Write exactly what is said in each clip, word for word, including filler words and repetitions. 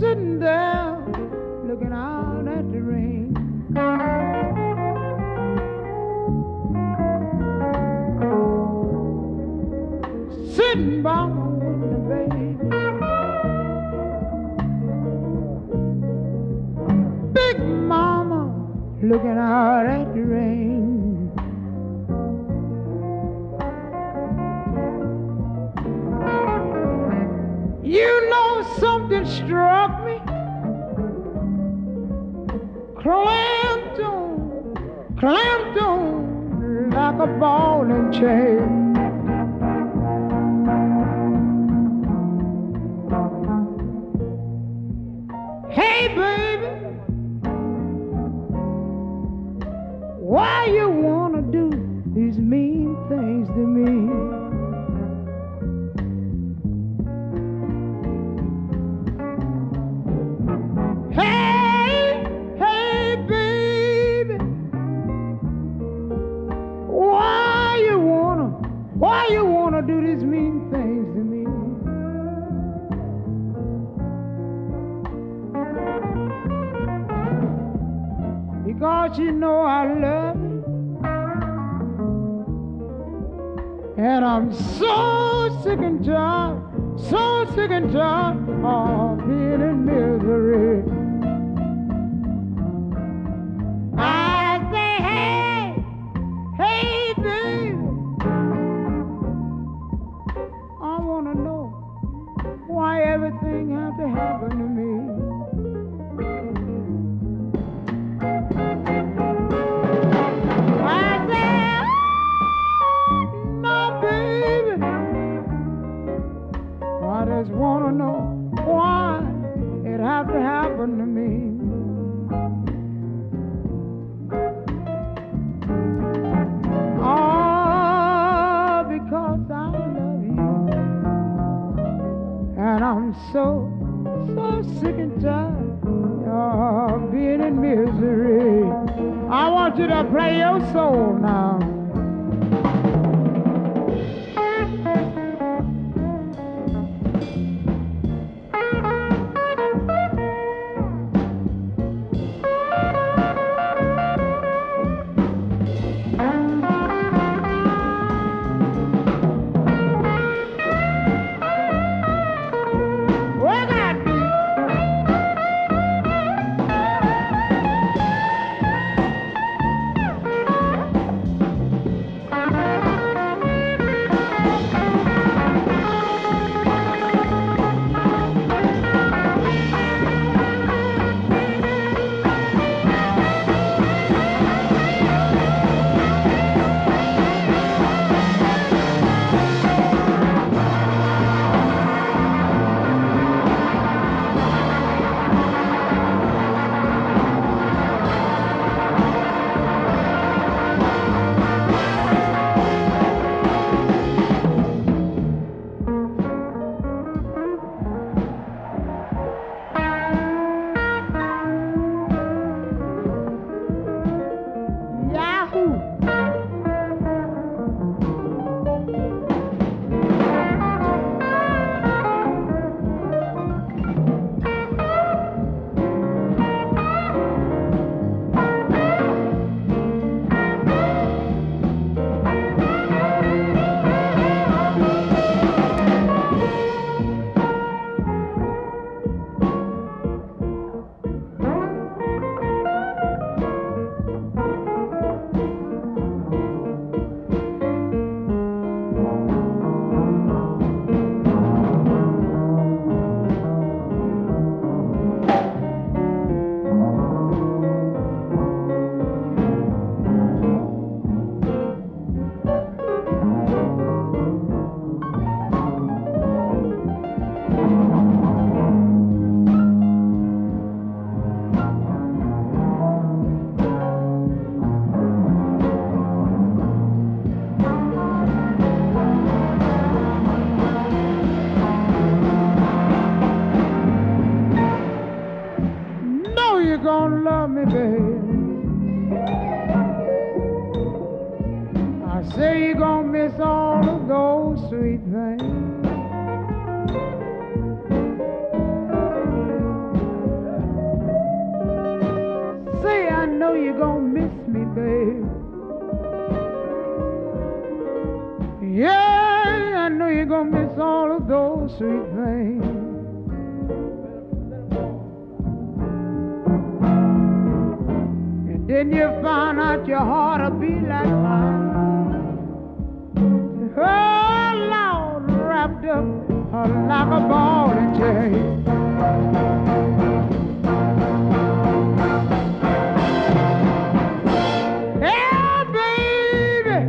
sitting there looking out at the rain. Sitting by my window, baby. Big mama looking out at the rain. You know something struck me, clamped on, clamped on like a ball and chain. Hey baby, why you wanna do these mean things to me? Hey, hey baby, why you wanna, why you wanna do these mean things to me? Because you know I love you, and I'm so sick and tired, so sick and tired of being in misery. I say, hey, hey, baby, I wanna know why everything had to happen to me. I just wanna know why it had to happen to me. Oh, because I love you, and I'm so, so sick and tired of being in misery. I want you to play your soul now. Gonna love me, babe. I say you're gonna miss all of those sweet things. babe. Yeah, I know you're gonna miss all of those sweet things. And then you find out your heart'll be like mine. Oh, Lord, wrapped up uh, like a ball and chain. Yeah, baby.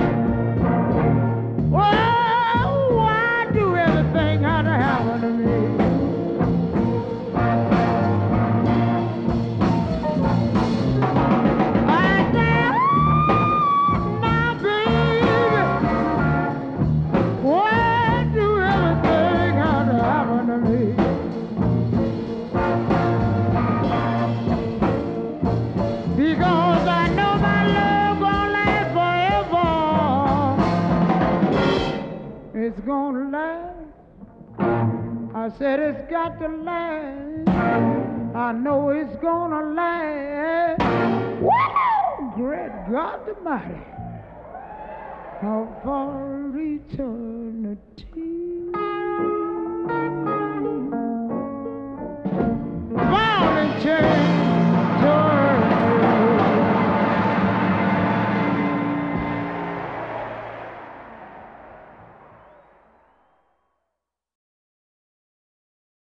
Oh, why do everything had to happen to me? I said, now, baby, why do everything have to happen to me? Because I know my love gonna last forever. It's gonna last. I said it's got to last. I know it's gonna last. Woo! Great God Almighty. How for eternity.